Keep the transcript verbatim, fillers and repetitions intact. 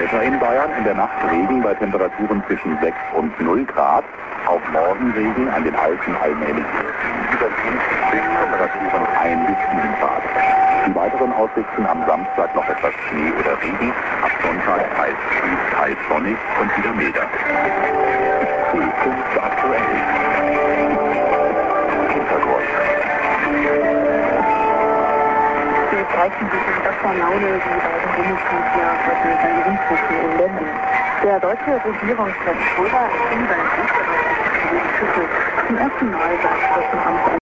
Wetter in Bayern, in der Nacht Regen bei Temperaturen zwischen sechs und null Grad. Auf morgen Regen, an den Alpen allmählich überwiegend bis Temperaturen ein bis sieben Grad. Die weiteren Aussichten am Samstag noch etwas Schnee oder Regen. Ab Sonntag heiß trüb, heiß sonnig und wieder milder. Höchstens aktuell. Hintergrund. Sie zeichnen sich in bester Laune die beiden Bundeskanzler heute mit einem Rundfunk in Berlin. Der deutsche Regierungschef Schröder empfing seinen österreichischen Kollegen Schüssel zum ersten Mal seit kurzem Amt.